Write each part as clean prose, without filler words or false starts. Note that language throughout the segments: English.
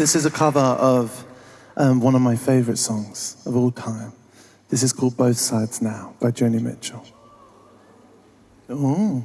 This is a cover of one of my favorite songs of all time. This is called Both Sides Now by Joni Mitchell. Ooh.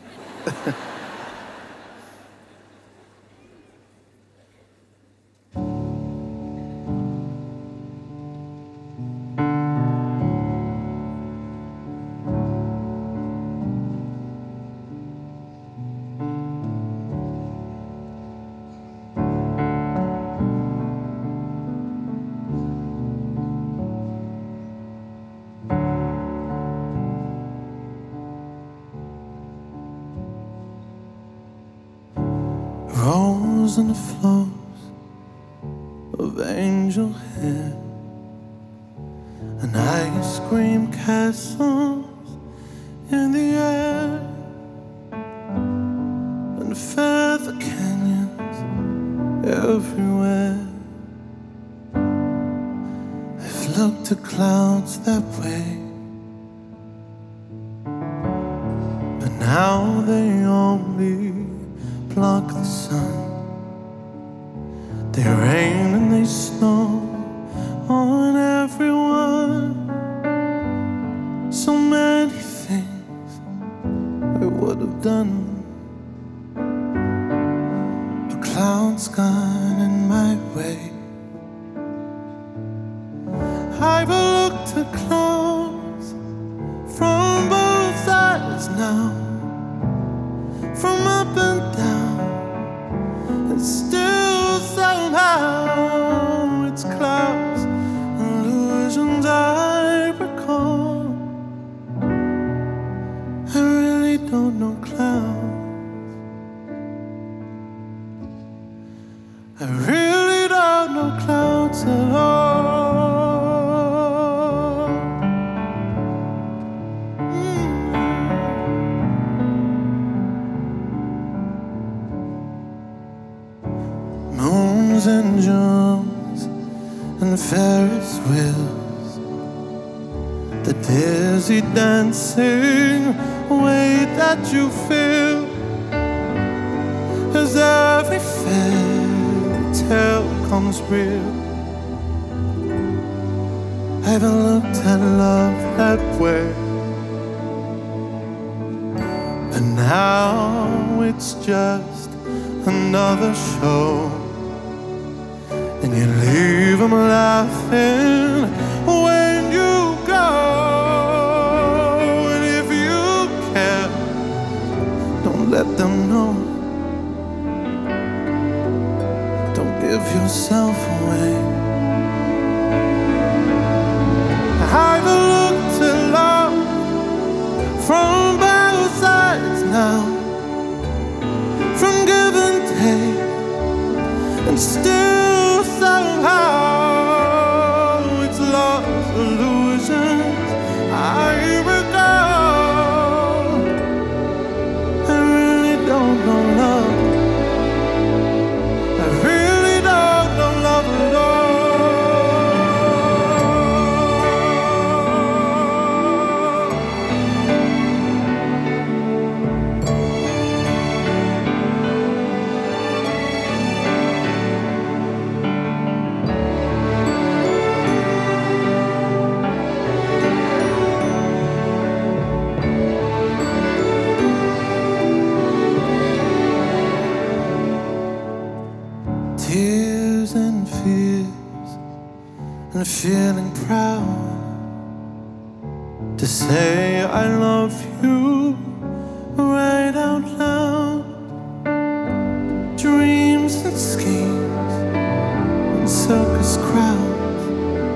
Rose and the flows of angel hair, and ice cream castles in the air, and feather canyons everywhere. I've looked at clouds that way, but now they only block the sun. They rain and they snow on everyone. So many things I would have done, but clouds got in my way. I've looked at clouds from both sides now, from up and down, and still somehow it's clouds, illusions I recall. I really don't know clouds. I really don't know clouds at all. Moons and Junes and Ferris wheels, the dizzy dancing way that you feel, as every fairy tale comes real. I haven't looked at love that way, but now it's just another show. And you leave them laughing when you go. And if you care, don't let them know. Don't give yourself away. I've looked at love from both sides now, from give and take, and still somehow it's lost illusions I recall. I really don't know love. I really don't know love at all. Tears and fears and feeling proud to say I love you right out loud. Dreams and schemes and circus crowds.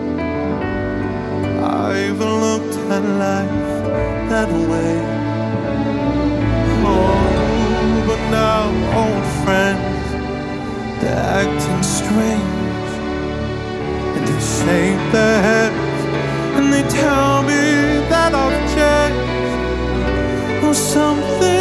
I've looked at life that way. Oh, but now old friends, they're acting strange, and they shake their heads, and they tell me that I've changed, or something